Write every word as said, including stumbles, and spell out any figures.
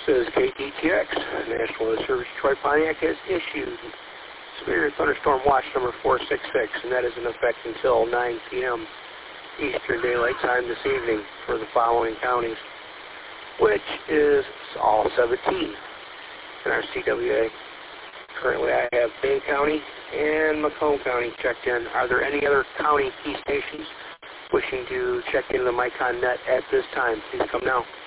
Says K T T X, National Weather Service Detroit Pontiac has issued severe thunderstorm watch number four six six, and that is in effect until nine p m Eastern Daylight Time this evening for the following counties, which is all seventeen in our C W A. Currently I have Dane County and Macomb County checked in. Are there any other county key stations wishing to check into the Micon net at this time? Please come now.